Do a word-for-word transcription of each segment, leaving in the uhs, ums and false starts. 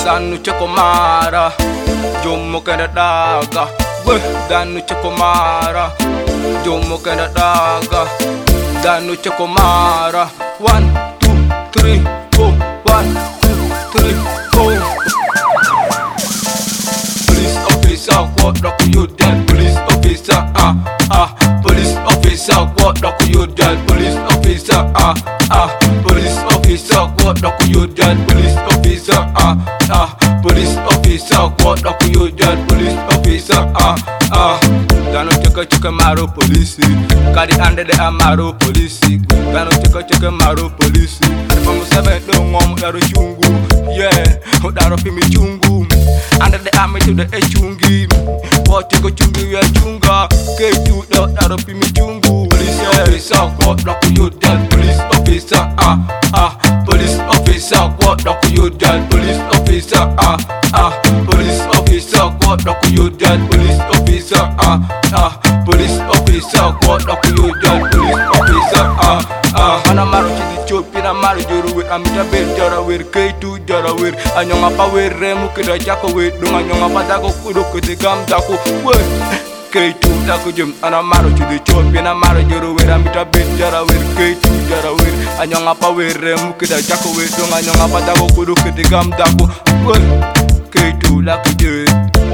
Danu Chakomara, Jomo Kanadaga, Danu Chakomara, Jomo Kanadaga, Danu Chakomara. One, two, three, four. One, two, three, four. Police officer, what the you done? Police officer, ah, ah. Police officer, what the you done? Police officer, ah, ah. Police officer, what the you done? Police officer, ah, ah. Police officer, what the you done? Police officer, ah, ah. Dano cheka cheka maro police, kadi ande de amaro police. Dano cheka cheka maro police. From seven do ngom daro chungu, yeah. Daro pimi chungu, ande de ame to the chungi. What cheka chungu ya chunga, ke tu do daro pimi chungu. Police officer, what the you done? Police officer, ah, ah. Police officer, what the you done? Police officer, ah, ah. Police officer, what the you done? Police officer, ah, ah. Police officer, what the you done? Police officer, ah, ah. Ana maro chidi chopi na maro joru we amita bel jara we ke tu jara we anyonga pa we remu kida jako we dunga nyonga pa dako kudo kete gam dako we ke tu dako jum. Ana maro chidi chopi na maro joru we amita bel jara we ke tu jara we anyonga pa we remu kida jako we dunga nyonga pa dako kudo kete gam dako we ke tu dako jum.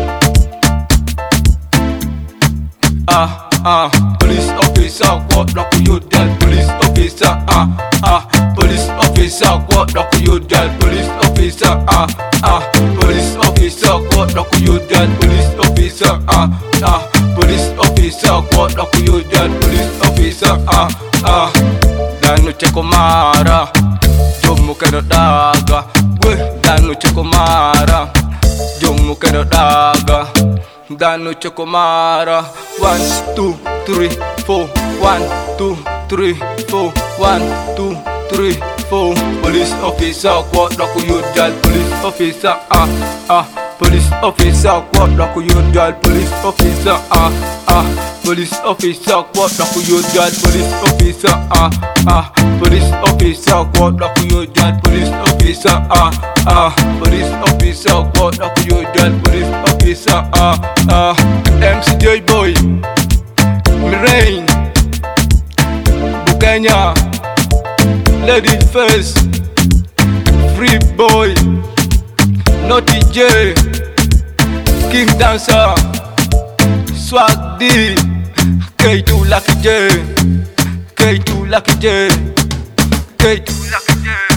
Ah, ah, police officer, what the you done? Police officer, ah, ah, police officer, what the you done? Police officer, ah, ah, police officer, what the you done? Police officer, ah, ah, police officer, what the you done? Police officer, ah, ah. Danu Chakomara, Jomo Kanadaga, we Danu Chakomara, Jomo Kanadaga. Danu Chakomara. One, two, three, four. One, two, three, four. One, two, three, four. Police officer, what the you done? Police officer, ah, ah. Police officer, what the you done? Police officer, ah, ah. Police officer, what the you done? Police officer, ah, ah. Police officer, what the you done? Police officer, ah, ah. Police officer, what the you done? Police officer, ah, ah. M C J boy, Mirain, Bukenya, Lady First, Free Boy, Naughty J, King Dancer, Swag D, K two Lucky J, K two Lucky J, K two Lucky J.